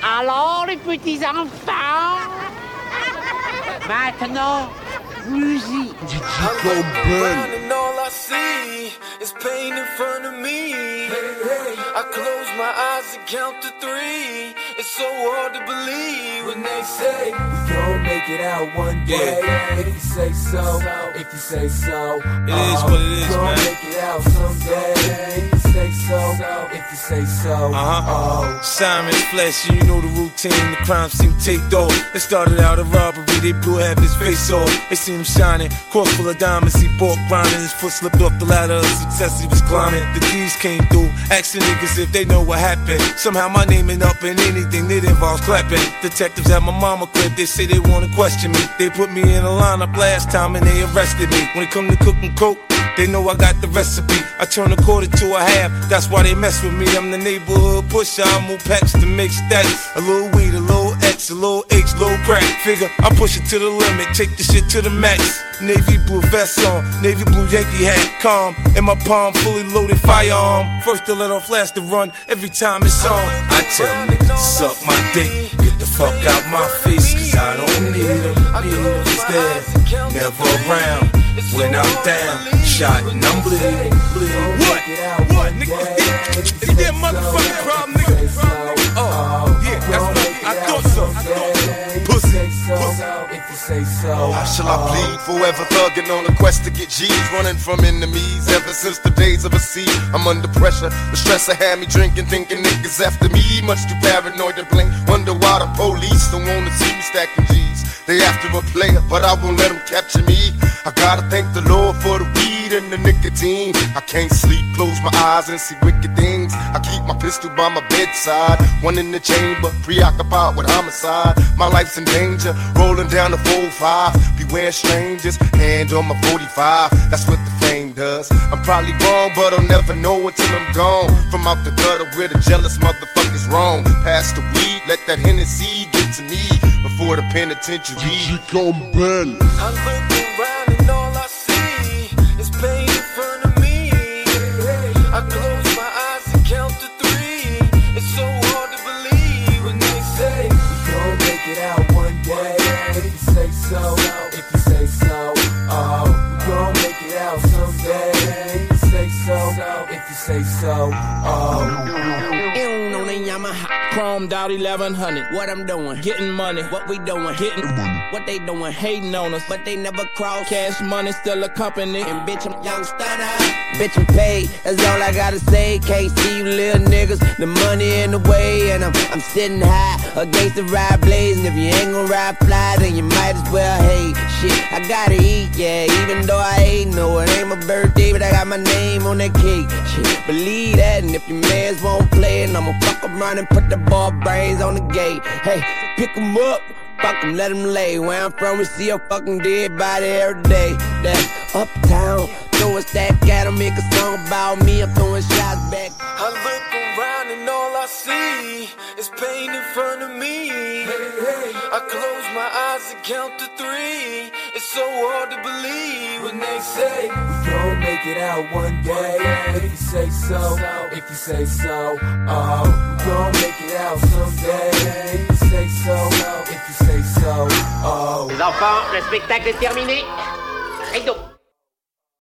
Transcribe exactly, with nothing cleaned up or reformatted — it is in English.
Alors, les petits enfants, maintenant, musique. D J Combin. And all I see is pain in front of me. I close my eyes and count to three. It's so hard to believe when they say we gon' make it out one day. Yeah. If you say so, if you say so, it uh, is what it is, gon' man. Make it out someday. If you say so, if you say so. Uh-huh. Oh. Simon's flesh, you know the routine. The crime scene taped off. It started out a robbery. They blew half his face off. They seen him shining, court full of diamonds. He bought grinding. His foot slipped off the ladder of success. He was climbing. The D's came through, asking niggas if they know what happened. Somehow my name ain't up in anything that involves clapping. Detectives at my mama crib. They say they wanna question me. They put me in a lineup last time and they arrested me. When it come to cooking coke, they know I got the recipe. I turn a quarter to a half, that's why they mess with me. I'm the neighborhood pusher, I move packs to make stacks. A little weed, a little X, a little H, a little crack. Figure, I push it to the limit, take the shit to the max. Navy blue vest on, navy blue Yankee hat, calm. In my palm, fully loaded firearm. First to let off, last to run, every time it's on. I tell niggas to suck my dick, get the fuck out my face, cause I don't need them. Need them instead, never around. When I'm down, shot and I'm bleeding, bleeding. What? What? Nigga, it's that motherfucking problem, nigga. Oh, yeah, that's what I thought so. I thought so. Pussy, pussy. If you say so. How shall I bleed? Forever thugging on a quest to get G's, running from enemies. Ever since the days of a sea, I'm under pressure. The stressor had me drinking, thinking niggas after me. Much too paranoid to blink. Wonder why the police don't wanna see me stacking G's. They after a player, but I won't let them capture me. I gotta thank the Lord for the weed and the nicotine. I can't sleep, close my eyes and see wicked things. I keep my pistol by my bedside, one in the chamber, preoccupied with homicide. My life's in danger, rolling down the four five. Beware strangers, hand on my forty-five. That's what the fame does. I'm probably wrong, but I'll never know until I'm gone. From out the gutter where the jealous motherfuckers roam. Pass the weed, let that Hennessy get to me before the penitentiary. I look around and all I see is pain in front of me. I close my eyes and count to three. It's so hard to believe when they say we gon' make it out one day. If you say so, if you say so, oh, we gon' make it out someday. If you say so, if you say so, oh. On a Yamaha, chromed out eleven hundred. What I'm doing, getting money. What we doing, getting money. What they doing, hating on us, but they never cross. Cash money still a company, and bitch I'm young stunner. Bitch I'm paid, that's all I gotta say. Can't see you little niggas, the money in the way, and I'm I'm sitting high against the ride blaze. And if you ain't gon' ride fly, then you might as well hate. Shit, I gotta eat, yeah. Even though I ain't no, it ain't my birthday, but I got my name on that cake. Shit, believe that, and if your mans won't play, and I'ma fuck around and put the ball brains on the gate. Hey, pick 'em up, fuck 'em, let 'em lay. Where I'm from, we see a fucking dead body every day. That's uptown, throwing stack at 'em, make a song about me. I'm throwing shots back. I look around and all I see is pain in front of me. I close my eyes and count to three. It's so hard to believe when they say we gon' make it out one day. If you say so, if you say so, oh, we gon' make it out someday. If you say so, if you say so, oh. Les enfants, le spectacle est terminé. Rideau.